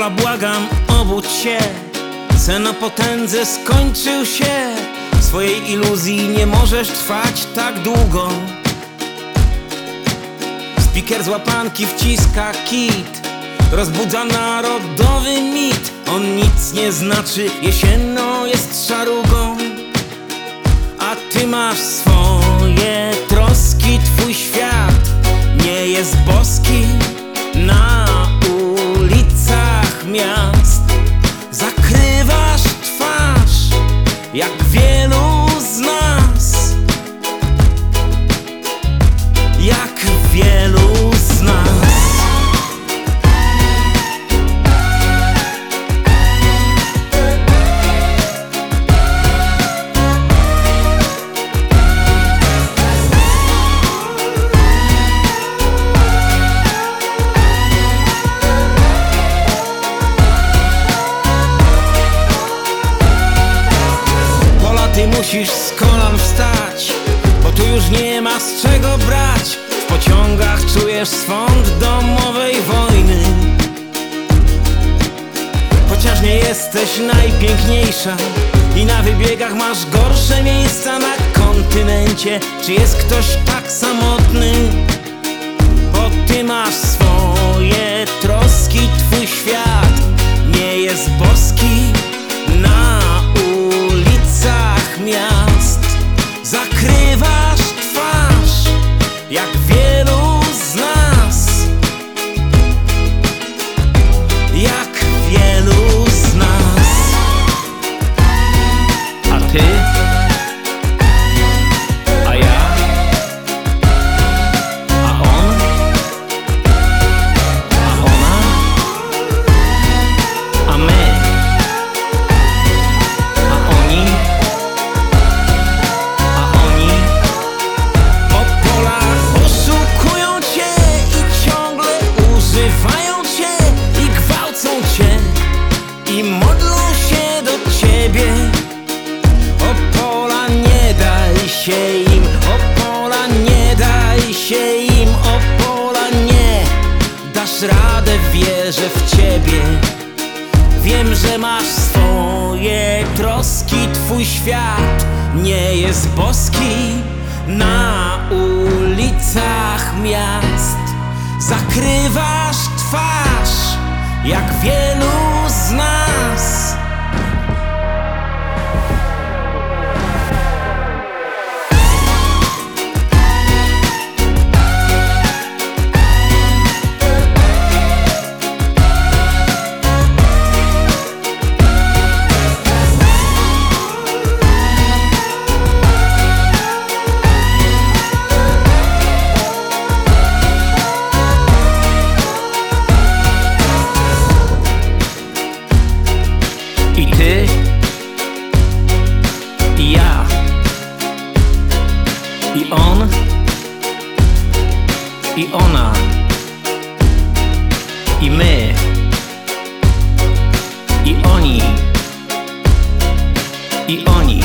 Pola, błagam, obudź się. Sen o potędze skończył się. W swojej iluzji nie możesz trwać tak długo. Spiker z łapanki wciska kit, rozbudza narodowy mit. On nic nie znaczy, jesienno jest szarugą. A ty masz swoje troski, twój świat nie jest boski. Na ulicach miast zakrywasz twarz, jak wielu z nas. Jak wielu z nas. Ty musisz z kolan wstać, bo tu już nie ma z czego brać. W pociągach czujesz swąd domowej wojny. Chociaż nie jesteś najpiękniejsza i na wybiegach masz gorsze miejsca na kontynencie, czy jest ktoś tak samotny? Bo ty masz swoje troski, twój świat nie jest boski. Na ulicach miast zakrywasz twarz, jak wielu z nas. Jak wielu z nas. A ty? A ja? A on? A ona? A my? I modlą się do ciebie. Opola, nie daj się im. Opola, nie daj się im. Opola, nie dasz radę, wierzę w ciebie. Wiem, że masz swoje troski, twój świat nie jest boski. Na ulicach miast zakrywasz twarz, jak wielu z nas. I ty, i ja, i on, i ona, i my, i oni, i oni.